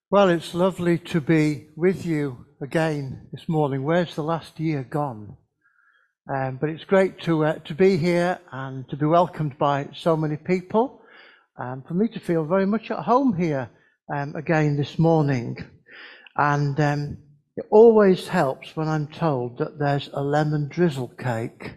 Well, it's lovely to be with you again this morning. Where's the last year gone? But it's great to be here and to be welcomed by so many people. For me to feel very much at home here again this morning. And it always helps when I'm told that there's a lemon drizzle cake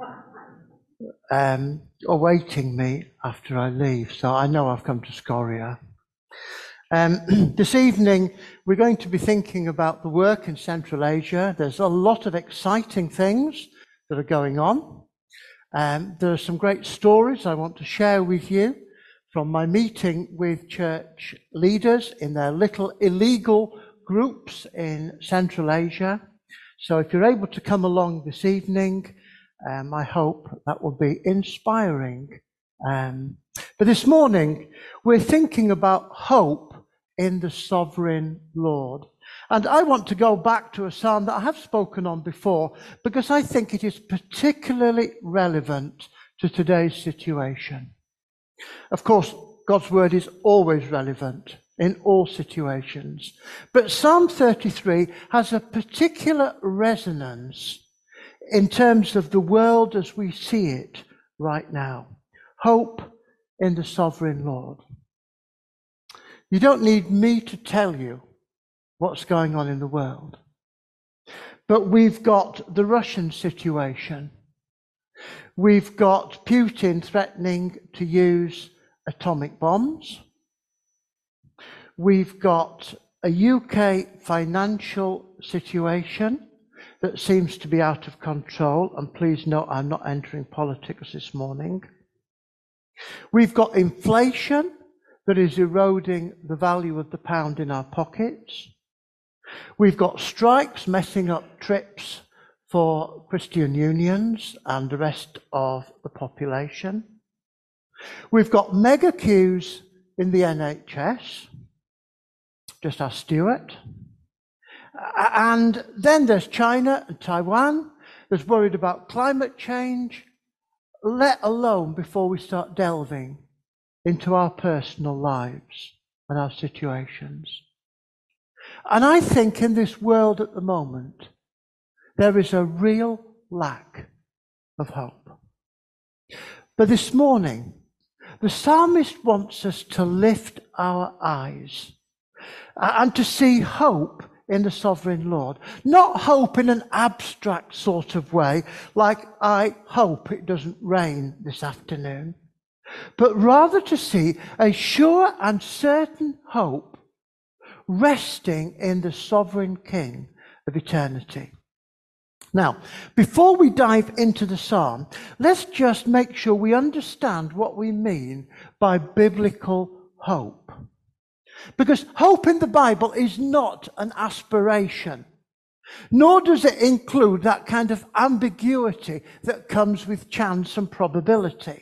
awaiting me after I leave. So I know I've come to Scoria. This evening, we're going to be thinking about the work in Central Asia. There's a lot of exciting things that are going on. There are some great stories I want to share with you from my meeting with church leaders in their little illegal groups in Central Asia. So if you're able to come along this evening, I hope that will be inspiring. But this morning, we're thinking about hope in the sovereign Lord. And I want to go back to a psalm that I have spoken on before, because I think it is particularly relevant to today's situation. Of course, God's word is always relevant in all situations. But Psalm 33 has a particular resonance in terms of the world as we see it right now. Hope in the sovereign Lord. You don't need me to tell you what's going on in the world. But we've got the Russian situation. We've got Putin threatening to use atomic bombs. We've got a UK financial situation that seems to be out of control. And please note, I'm not entering politics this morning. We've got inflation that is eroding the value of the pound in our pockets. We've got strikes messing up trips for Christian unions and the rest of the population. We've got mega queues in the NHS, just ask Stuart. And then there's China and Taiwan. There's worried about climate change, let alone before we start delving into our personal lives and our situations. And I think in this world at the moment, there is a real lack of hope. But this morning, the psalmist wants us to lift our eyes and to see hope in the sovereign Lord. Not hope in an abstract sort of way, like I hope it doesn't rain this afternoon, but rather to see a sure and certain hope resting in the sovereign King of eternity. Now, before we dive into the psalm, let's just make sure we understand what we mean by biblical hope. Because hope in the Bible is not an aspiration, nor does it include that kind of ambiguity that comes with chance and probability.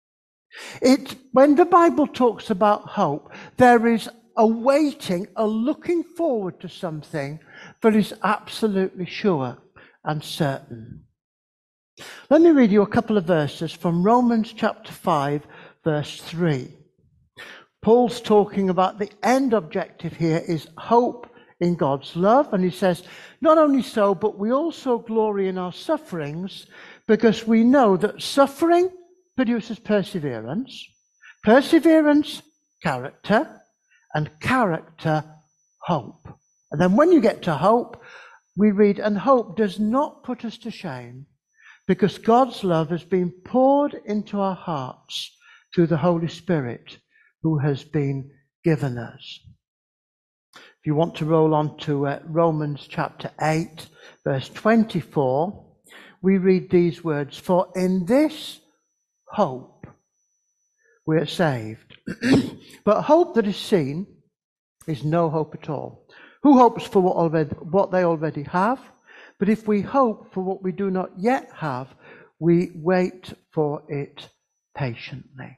When the Bible talks about hope, there is a waiting, a looking forward to something that is absolutely sure and certain. Let me read you a couple of verses from Romans chapter 5, verse 3. Paul's talking about the end objective here is hope in God's love. And he says, not only so, but we also glory in our sufferings, because we know that suffering produces perseverance, perseverance, character, and character, hope. And then when you get to hope, we read, and hope does not put us to shame, because God's love has been poured into our hearts through the Holy Spirit who has been given us. If you want to roll on to Romans chapter 8, verse 24, we read these words, for in this hope we are saved. But hope that is seen is no hope at all. Who hopes for what they already have? But if we hope for what we do not yet have, we wait for it patiently.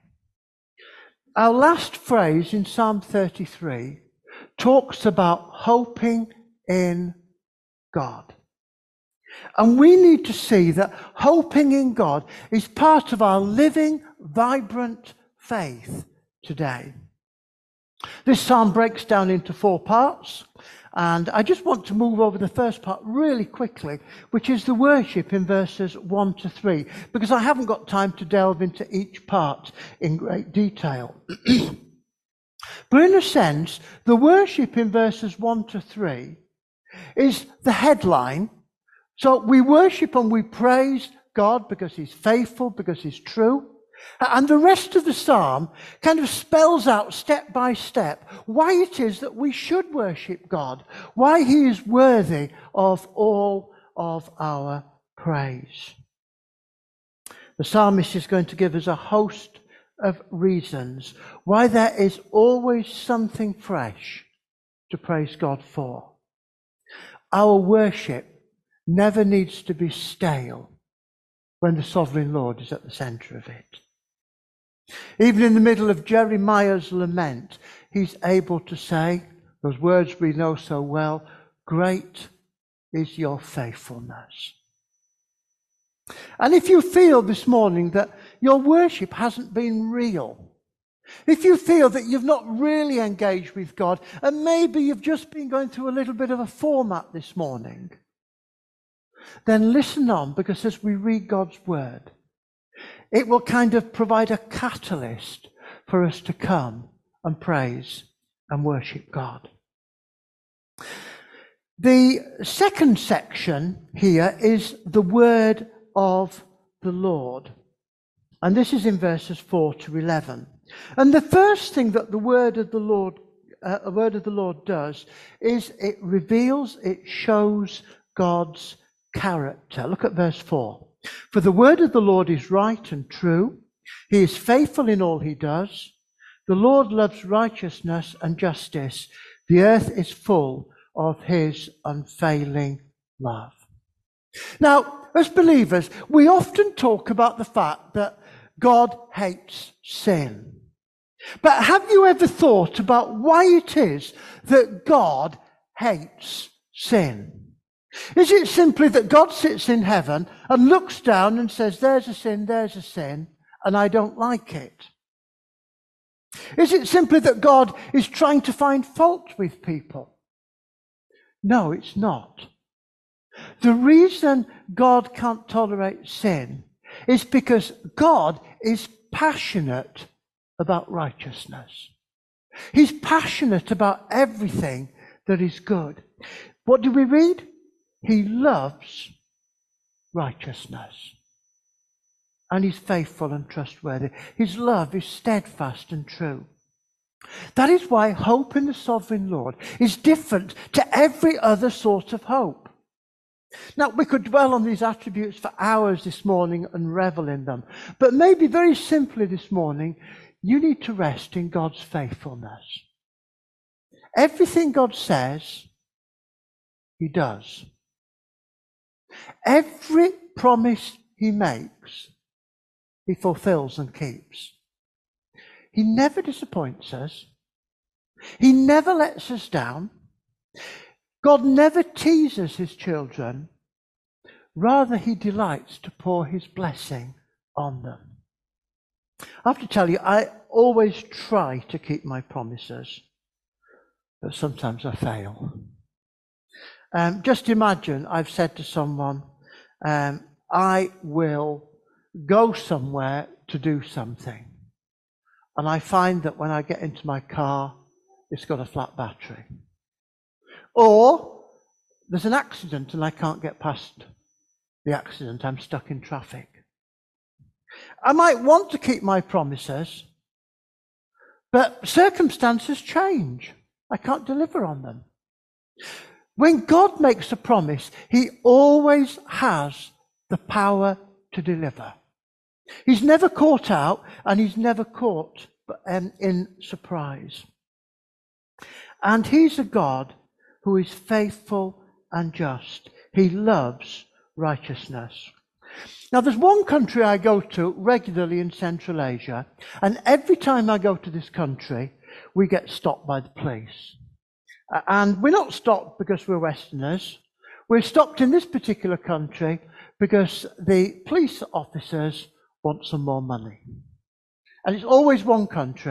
Our last phrase in Psalm 33 talks about hoping in God. And we need to see that hoping in God is part of our living, vibrant faith today. This psalm breaks down into 4 parts, and I just want to move over the first part really quickly, which is the worship in verses 1 to 3, because I haven't got time to delve into each part in great detail. But in a sense, the worship in verses 1 to 3 is the headline. So we worship and we praise God because he's faithful, because he's true. And the rest of the psalm kind of spells out step by step why it is that we should worship God, why he is worthy of all of our praise. The psalmist is going to give us a host of reasons why there is always something fresh to praise God for. Our worship never needs to be stale when the sovereign Lord is at the center of it. Even in the middle of Jeremiah's lament, he's able to say, those words we know so well, great is your faithfulness. And if you feel this morning that your worship hasn't been real, if you feel that you've not really engaged with God, and maybe you've just been going through a little bit of a format this morning, then listen on, because as we read God's word, it will kind of provide a catalyst for us to come and praise and worship God. The second section here is the word of the Lord. And this is in verses 4 to 11. And the first thing that the word of the Lord does is it reveals, it shows God's character. Look at verse 4. For the word of the Lord is right and true. He is faithful in all he does. The Lord loves righteousness and justice. The earth is full of his unfailing love. Now, as believers, we often talk about the fact that God hates sin. But have you ever thought about why it is that God hates sin? Is it simply that God sits in heaven and looks down and says, there's a sin, and I don't like it? Is it simply that God is trying to find fault with people? No, it's not. The reason God can't tolerate sin is because God is passionate about righteousness. He's passionate about everything that is good. What do we read? He loves righteousness. And he's faithful and trustworthy. His love is steadfast and true. That is why hope in the sovereign Lord is different to every other sort of hope. Now, we could dwell on these attributes for hours this morning and revel in them. But maybe very simply this morning, you need to rest in God's faithfulness. Everything God says, he does. Every promise he makes, he fulfills and keeps. He never disappoints us. He never lets us down. God never teases his children. Rather, he delights to pour his blessing on them. I have to tell you, I always try to keep my promises, but sometimes I fail. Just imagine I've said to someone, I will go somewhere to do something. And I find that when I get into my car, it's got a flat battery. Or there's an accident and I can't get past the accident. I'm stuck in traffic. I might want to keep my promises, but circumstances change. I can't deliver on them. When God makes a promise, he always has the power to deliver. He's never caught out, and he's never caught in surprise. And he's a God who is faithful and just. He loves righteousness. Now, there's one country I go to regularly in Central Asia, and every time I go to this country, we get stopped by the police. And we're not stopped because we're Westerners. We're stopped in this particular country because the police officers want some more money. And it's always one country,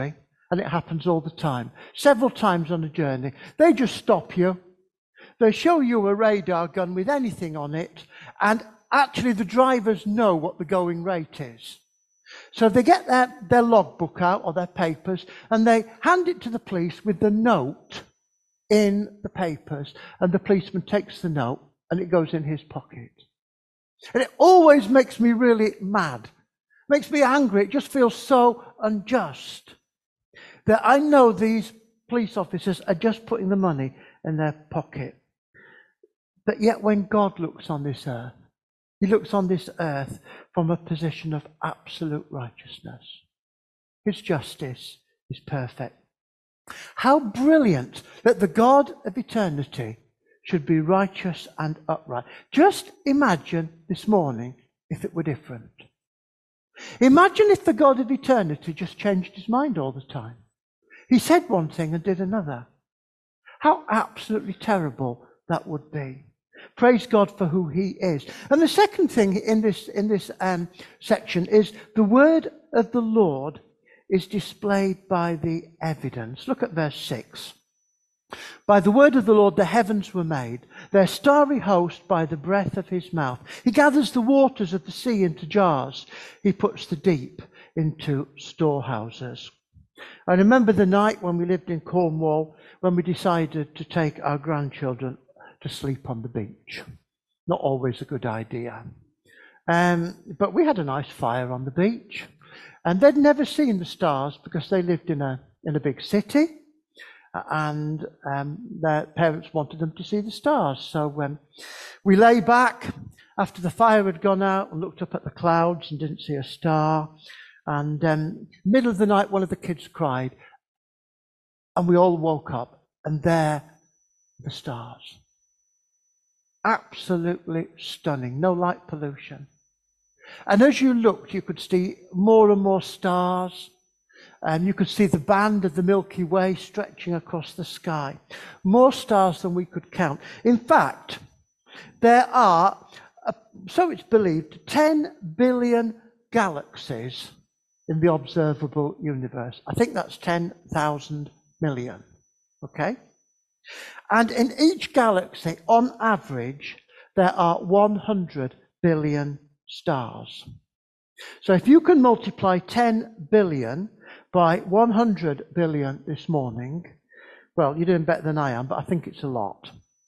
And it happens all the time. Several times on a journey. They just stop you. They show you a radar gun with anything on it. And actually the drivers know what the going rate is. So they get their logbook out or their papers and they hand it to the police with the note in the papers. And the policeman takes the note and it goes in his pocket. And it always makes me really mad. Makes me angry. It just feels so unjust. That I know these police officers are just putting the money in their pocket. But yet when God looks on this earth, he looks on this earth from a position of absolute righteousness. His justice is perfect. How brilliant that the God of eternity should be righteous and upright. Just imagine this morning if it were different. Imagine if the God of eternity just changed his mind all the time. He said one thing and did another. How absolutely terrible that would be. Praise God for who he is. And the second thing in this section is the word of the Lord is displayed by the evidence. Look at verse 6. By the word of the Lord the heavens were made, their starry host by the breath of his mouth. He gathers the waters of the sea into jars. He puts the deep into storehouses. I remember the night when we lived in Cornwall when we decided to take our grandchildren to sleep on the beach. Not always a good idea. But we had a nice fire on the beach. And they'd never seen the stars because they lived in a big city. And their parents wanted them to see the stars. So we lay back after the fire had gone out and looked up at the clouds and didn't see a star. And middle of the night, one of the kids cried. And we all woke up. And there, the stars. Absolutely stunning. No light pollution. And as you looked, you could see more and more stars. And you could see the band of the Milky Way stretching across the sky. More stars than we could count. In fact, there are, so it's believed, 10 billion galaxies in the observable universe. I think that's 10,000 million. Okay? And in each galaxy, on average, there are 100 billion stars. So if you can multiply 10 billion by 100 billion this morning, well, you're doing better than I am, but I think it's a lot.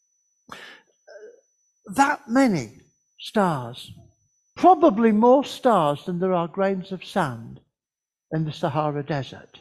That many stars, probably more stars than there are grains of sand in the Sahara Desert.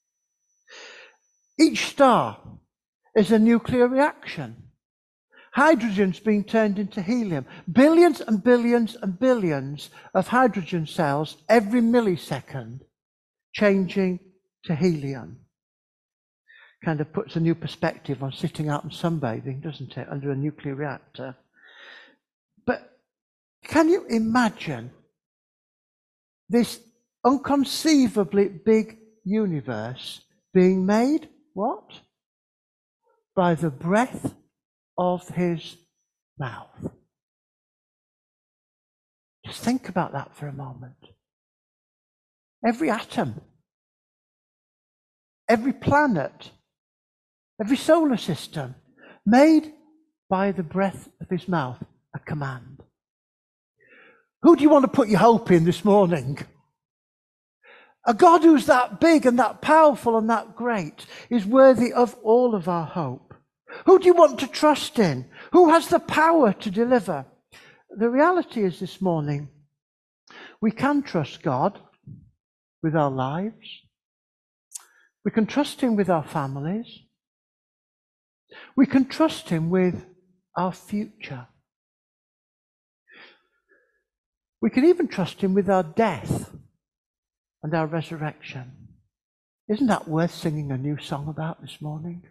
Each star is a nuclear reaction. Hydrogen's being turned into helium. Billions and billions and billions of hydrogen cells every millisecond changing to helium. Kind of puts a new perspective on sitting out and sunbathing, doesn't it, under a nuclear reactor. But can you imagine this inconceivably big universe being made, what? By the breath of his mouth. Just think about that for a moment. Every atom, every planet, every solar system, made by the breath of his mouth, a command. Who do you want to put your hope in this morning? A God who's that big and that powerful and that great is worthy of all of our hope. Who do you want to trust in? Who has the power to deliver? The reality is this morning, we can trust God with our lives. We can trust him with our families. We can trust him with our future. We can even trust him with our death and our resurrection. Isn't that worth singing a new song about this morning?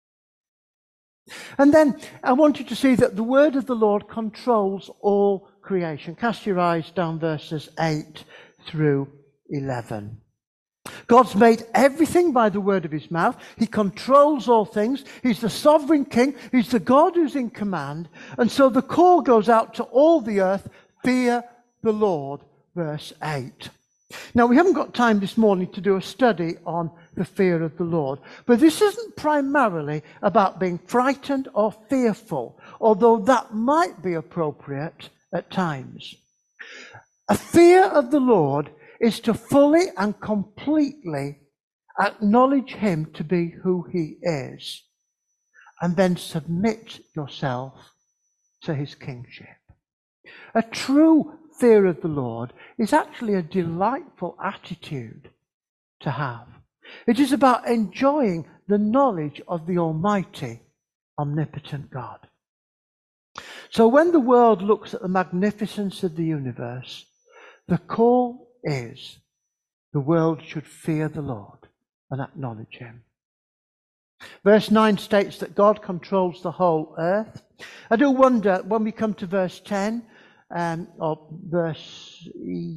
And then I want you to see that the word of the Lord controls all creation. Cast your eyes down verses 8 through 11. God's made everything by the word of his mouth. He controls all things. He's the sovereign king. He's the God who's in command. And so the call goes out to all the earth, fear the Lord, verse 8. Now, we haven't got time this morning to do a study on the fear of the Lord. But this isn't primarily about being frightened or fearful, although that might be appropriate at times. A fear of the Lord is to fully and completely acknowledge him to be who he is, and then submit yourself to his kingship. A true fear of the Lord is actually a delightful attitude to have. It is about enjoying the knowledge of the Almighty, omnipotent God. So when the world looks at the magnificence of the universe, the call is the world should fear the Lord and acknowledge him. Verse 9 states that God controls the whole earth. I do wonder when we come to verse 10, verse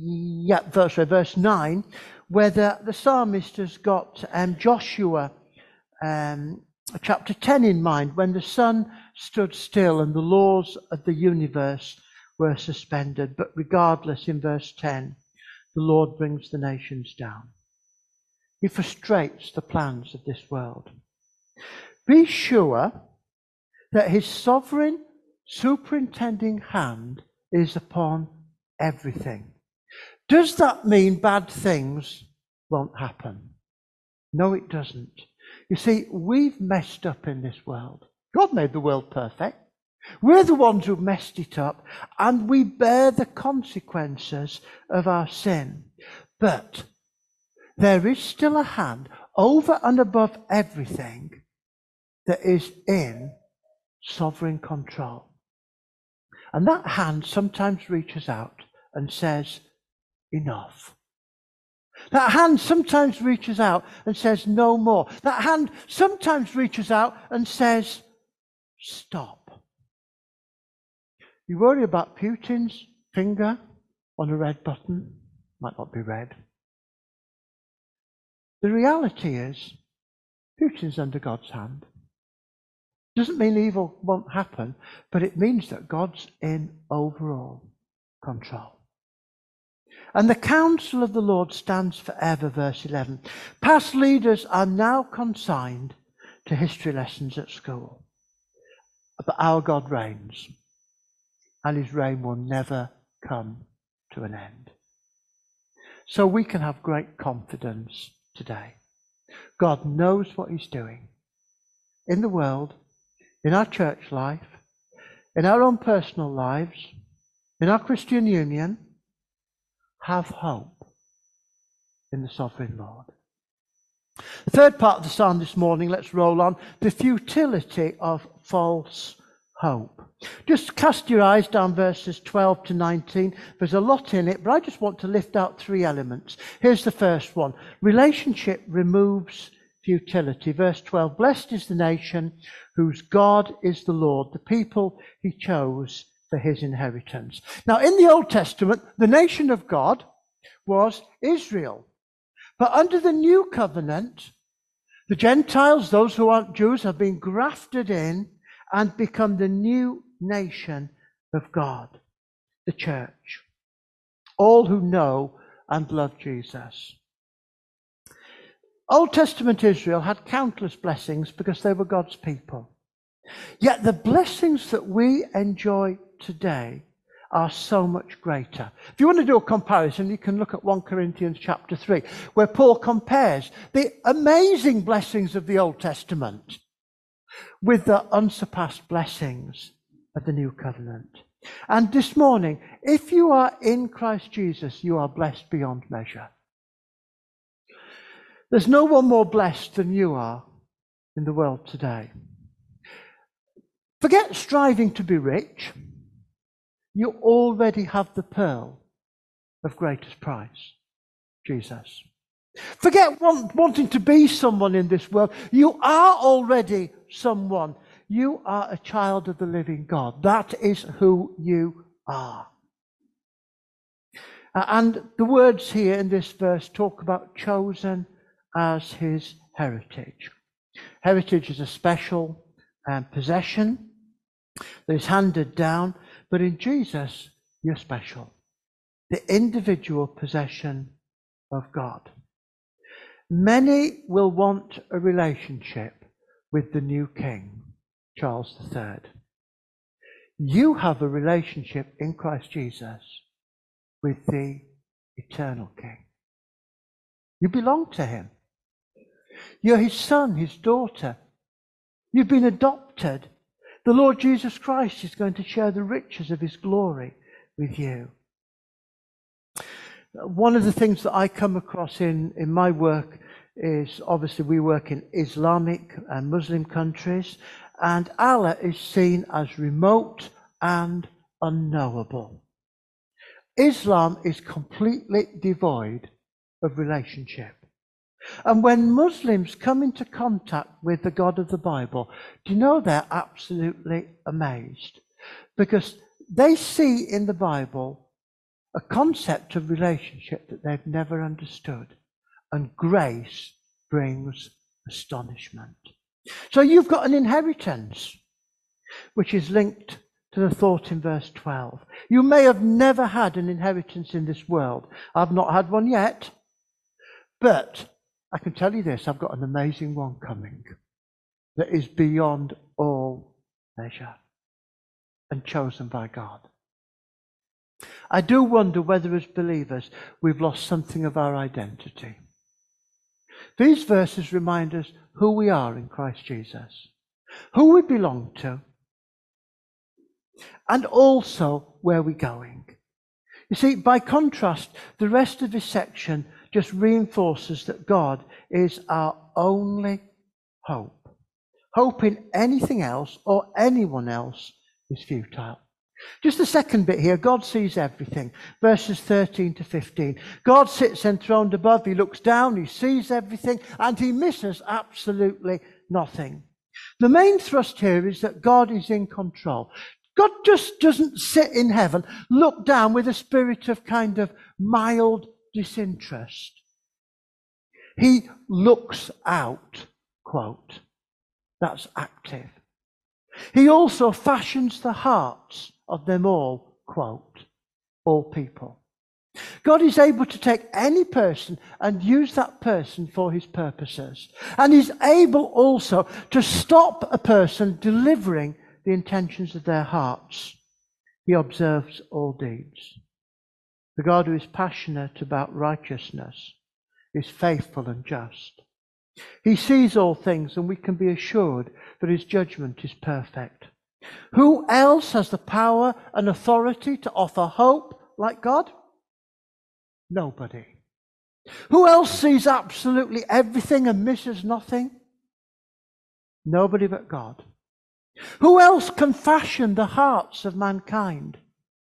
9, whether the psalmist has got Joshua chapter 10 in mind, when the sun stood still and the laws of the universe were suspended. But regardless, in verse 10, the Lord brings the nations down. He frustrates the plans of this world. Be sure that his sovereign, superintending hand is upon everything. Does that mean bad things won't happen? No, it doesn't. You see, we've messed up in this world. God made the world perfect. We're the ones who've messed it up, and we bear the consequences of our sin. But there is still a hand over and above everything that is in sovereign control. And that hand sometimes reaches out and says, enough. That hand sometimes reaches out and says, no more. That hand sometimes reaches out and says, stop. You worry about Putin's finger on a red button. Might not be red. The reality is, Putin's under God's hand. Doesn't mean evil won't happen, but it means that God's in overall control. And the counsel of the Lord stands forever, verse 11. Past leaders are now consigned to history lessons at school. But our God reigns, and his reign will never come to an end. So we can have great confidence today. God knows what he's doing in the world, in our church life, in our own personal lives, in our Christian union. Have hope in the sovereign Lord. The third part of the psalm this morning, let's roll on. The futility of false hope. Just cast your eyes down verses 12 to 19. There's a lot in it, but I just want to lift out three elements. Here's the first one. Relationship removes futility. Verse 12, blessed is the nation whose God is the Lord, the people he chose for his inheritance. Now, in the Old Testament, the nation of God was Israel. But under the new covenant, the Gentiles, those who aren't Jews, have been grafted in and become the new nation of God, the church. All who know and love Jesus. Old Testament Israel had countless blessings because they were God's people. Yet the blessings that we enjoy today are so much greater. If you want to do a comparison, you can look at 1 Corinthians chapter 3, where Paul compares the amazing blessings of the Old Testament with the unsurpassed blessings of the New Covenant. And this morning, if you are in Christ Jesus, you are blessed beyond measure. There's no one more blessed than you are in the world today. Forget striving to be rich. You already have the pearl of greatest price, Jesus. Forget wanting to be someone in this world. You are already someone. You are a child of the living God. That is who you are. And the words here in this verse talk about chosen as his heritage. Heritage is a special possession that is handed down, but in Jesus, you're special. The individual possession of God. Many will want a relationship with the new king, Charles III. You have a relationship in Christ Jesus with the eternal King. You belong to him. You're his son, his daughter. You've been adopted. The Lord Jesus Christ is going to share the riches of his glory with you. One of the things that I come across in my work is, obviously we work in Islamic and Muslim countries, and Allah is seen as remote and unknowable. Islam is completely devoid of relationship. And when Muslims come into contact with the God of the Bible, do you know they're absolutely amazed? Because they see in the Bible a concept of relationship that they've never understood. And grace brings astonishment. So you've got an inheritance, which is linked to the thought in verse 12. You may have never had an inheritance in this world. I've not had one yet. But I can tell you this, I've got an amazing one coming that is beyond all measure and chosen by God. I do wonder whether as believers we've lost something of our identity. These verses remind us who we are in Christ Jesus, who we belong to, and also where we're going. You see, by contrast, the rest of this section just reinforces that God is our only hope. Hope in anything else or anyone else is futile. Just the second bit here, God sees everything. Verses 13 to 15. God sits enthroned above, he looks down, he sees everything, and he misses absolutely nothing. The main thrust here is that God is in control. God just doesn't sit in heaven, look down with a spirit of kind of mild disinterest. He looks out, quote. That's active. He also fashions the hearts of them all, quote, all people. God is able to take any person and use that person for his purposes. And he's able also to stop a person delivering the intentions of their hearts. He observes all deeds. The God who is passionate about righteousness is faithful and just. He sees all things, and we can be assured that his judgment is perfect. Who else has the power and authority to offer hope like God? Nobody. Who else sees absolutely everything and misses nothing? Nobody but God. Who else can fashion the hearts of mankind?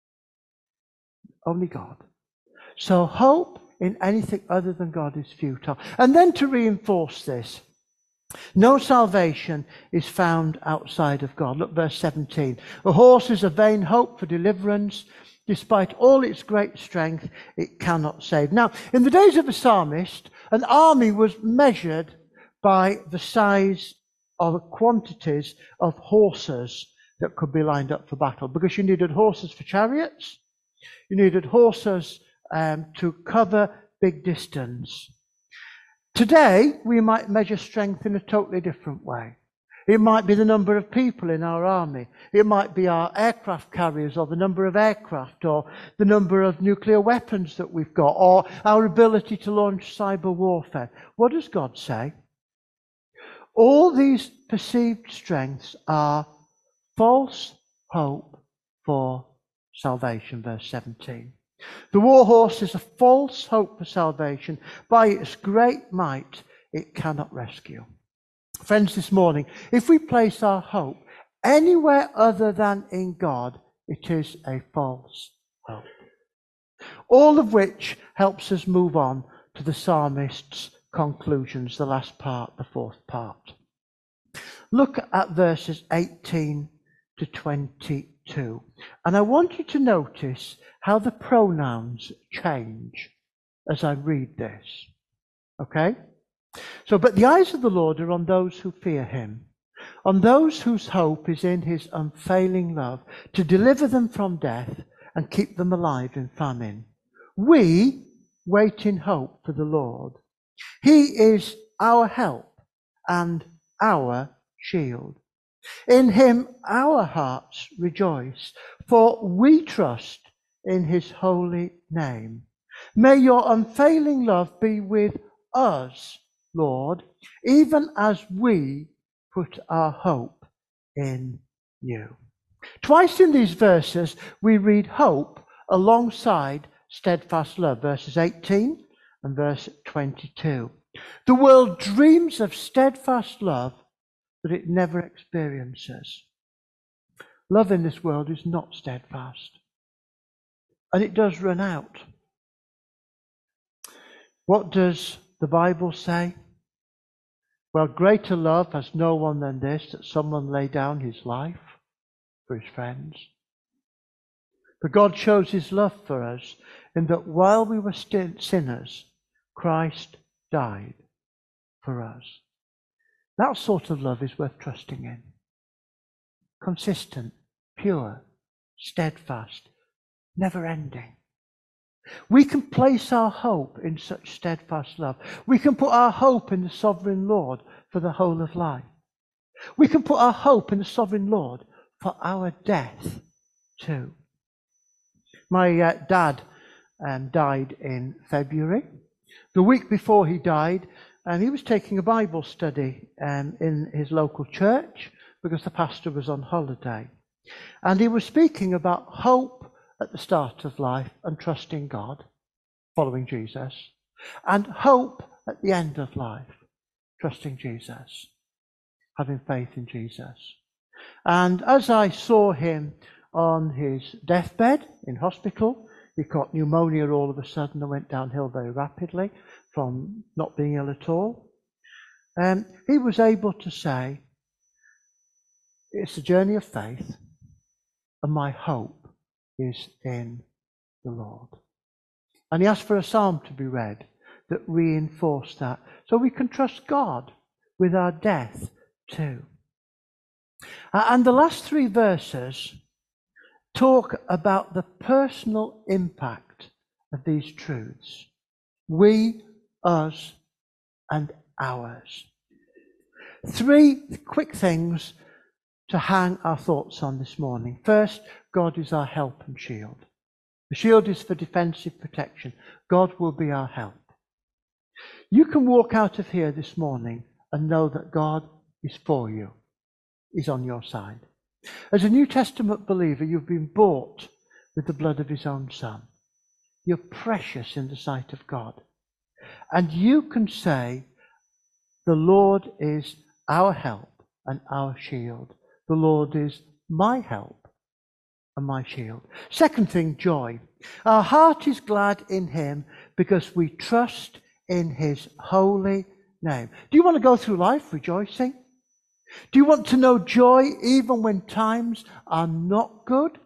Only God. So hope in anything other than God is futile. And then to reinforce this, no salvation is found outside of God. Look, verse 17. A horse is a vain hope for deliverance. Despite all its great strength, it cannot save. Now, in the days of the psalmist, an army was measured by the size of quantities of horses that could be lined up for battle. Because you needed horses for chariots. You needed horses to cover big distance. Today, we might measure strength in a totally different way. It might be the number of people in our army. It might be our aircraft carriers, or the number of aircraft, or the number of nuclear weapons that we've got, or our ability to launch cyber warfare. What does God say? All these perceived strengths are false hope for salvation, verse 17. The war horse is a false hope for salvation. By its great might, it cannot rescue. Friends, this morning, if we place our hope anywhere other than in God, it is a false hope. All of which helps us move on to the psalmist's conclusions, the last part, the fourth part. Look at verses 18 to 22. And I want you to notice how the pronouns change as I read this. Okay? So, but the eyes of the Lord are on those who fear him, on those whose hope is in his unfailing love, to deliver them from death and keep them alive in famine. We wait in hope for the Lord. He is our help and our shield. In him our hearts rejoice, for we trust in his holy name. May your unfailing love be with us, Lord, even as we put our hope in you. Twice in these verses we read hope alongside steadfast love, verses 18 and verse 22. The world dreams of steadfast love that it never experiences. Love in this world is not steadfast, and it does run out. What does the Bible say? Well, greater love has no one than this, that someone lay down his life for his friends. For God shows his love for us in that while we were still sinners, Christ died for us. That sort of love is worth trusting in. Consistent, pure, steadfast, never ending. We can place our hope in such steadfast love. We can put our hope in the sovereign Lord for the whole of life. We can put our hope in the sovereign Lord for our death too. My dad died in February. The week before he died, he was taking a Bible study in his local church because the pastor was on holiday. And he was speaking about hope at the start of life and trusting God, following Jesus, and hope at the end of life, trusting Jesus, having faith in Jesus. And as I saw him on his deathbed in hospital, he caught pneumonia all of a sudden and went downhill very rapidly from not being ill at all. He was able to say, it's a journey of faith, and my hope is in the Lord. And he asked for a psalm to be read that reinforced that, so we can trust God with our death too. And the last three verses talk about the personal impact of these truths. We, us, and ours. Three quick things to hang our thoughts on this morning. First, God is our help and shield. The shield is for defensive protection. God will be our help. You can walk out of here this morning and know that God is for you. He's on your side. As a New Testament believer, you've been bought with the blood of his own Son. You're precious in the sight of God. And you can say, the Lord is our help and our shield. The Lord is my help and my shield. Second thing, joy. Our heart is glad in him because we trust in his holy name. Do you want to go through life rejoicing? Do you want to know joy even when times are not good?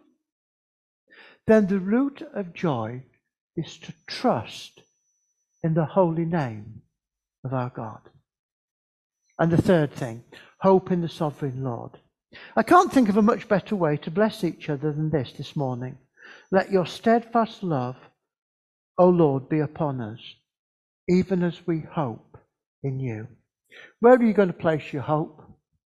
Then the root of joy is to trust in the holy name of our God. And the third thing, hope in the sovereign Lord. I can't think of a much better way to bless each other than this morning. Let your steadfast love, O Lord, be upon us, even as we hope in you. Where are you going to place your hope?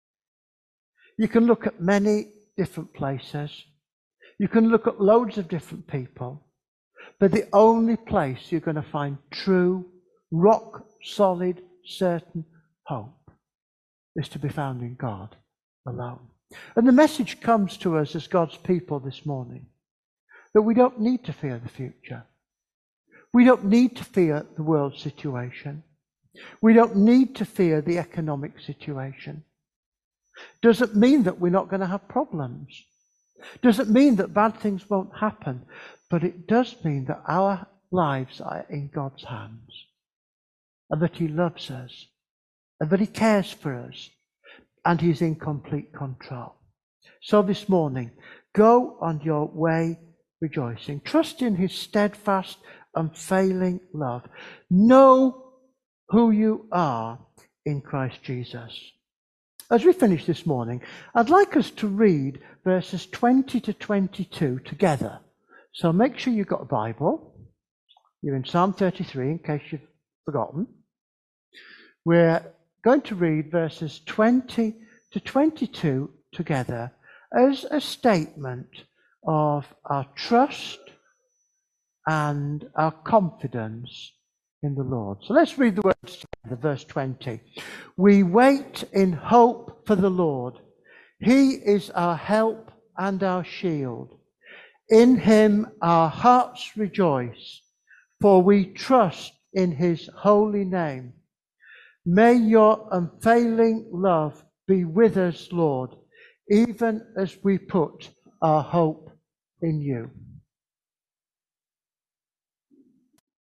You can look at many different places. You can look at loads of different people. But the only place you're going to find true, rock solid, certain hope is to be found in God alone. And the message comes to us as God's people this morning that we don't need to fear the future. We don't need to fear the world situation. We don't need to fear the economic situation. Doesn't mean that we're not going to have problems. Doesn't mean that bad things won't happen. But it does mean that our lives are in God's hands, and that he loves us, and that he cares for us, and he's in complete control. So this morning, go on your way rejoicing. Trust in his steadfast, unfailing love. Know who you are in Christ Jesus. As we finish this morning, I'd like us to read verses 20 to 22 together. So make sure you've got a Bible. You're in Psalm 33 in case you've forgotten. We're going to read verses 20 to 22 together as a statement of our trust and our confidence in the Lord. So let's read the words together, verse 20. We wait in hope for the Lord. He is our help and our shield. In him our hearts rejoice, for we trust in his holy name. May your unfailing love be with us, Lord, even as we put our hope in you.